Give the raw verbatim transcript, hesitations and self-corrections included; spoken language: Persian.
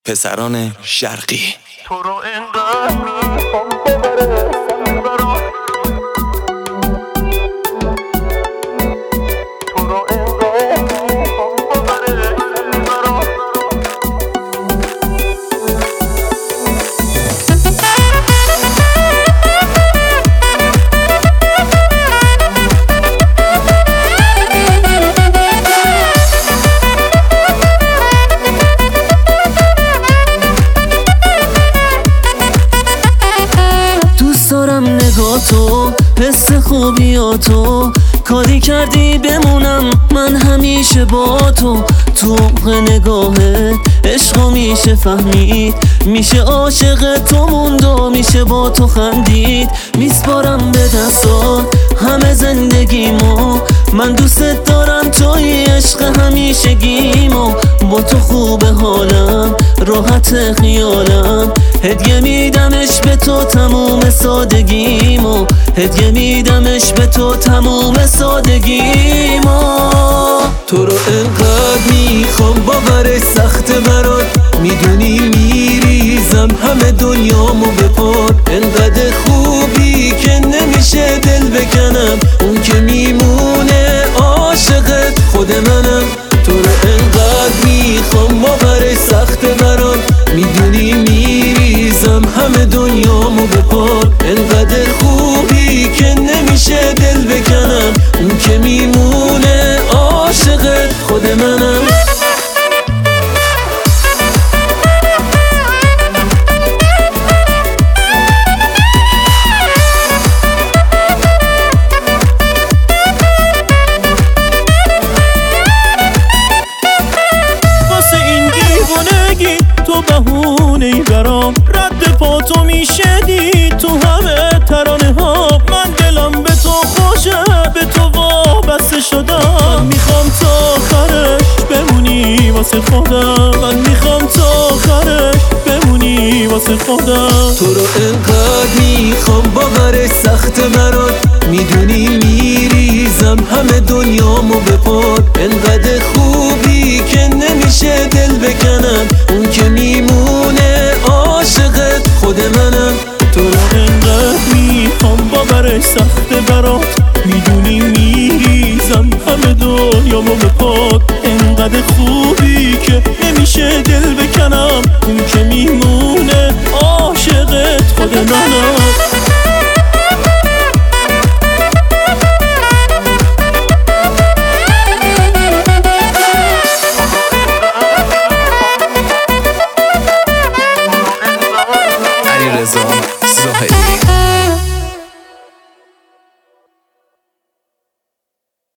پسران شرقی. تو رو انقدر میخوام ببرسم برات، تو رو انقدر میخوام ببرسم برات. تو حس خوبیاتو کاری کردی بمونم من همیشه با تو. تو نگاهه عشقو میشه فهمید، میشه عاشق تو موند و میشه با تو خندید. میسپارم به دستات همه زندگیمو، من دوست دارم توی عشق همیشگیمو. با تو خوبه حالم راحت خیالم، هدیه میدمش به تو تموم سادگیمو، هدیه میدمش به تو تموم سادگیمو. تو رو انقدر میخوام باورش سخته برات، میدونی میریزم همه دنیامو به پات. انقدر خوبی که نمیشه دل بکنم، اون که میمونه عاشقت خود منم. تو رو انقدر میخوام باورش سخته برات، میدونی میریزم همه دنیامو به پات. انقدر خوبی که نمیشه دل بکنم، اون که میمونه عاشقت خود منم. تو بهونه ای برام، رد پا تو میشه دید تو همه ترانه ها. من دلم به تو خوشه، به تو وابسته شدم. میخوام تا آخرش بمونی واسه خودم، من میخوام تا آخرش بمونی واسه خودم. تو رو انقدر میخوام باورش سخته برات، میدونی میریزم همه دنیامو به پات. انقدر خوبی که نمیشه دل بکنم، اون که میمونه عاشقت خود منم. تو رو انقدر میخوام باورش سخته برات، میدونی میریزم همه دنیامو به پات. انقدر خوبی که نمیشه دل بکنم، اون که میمونه عاشقت خود منم. علیرضا زاهدی.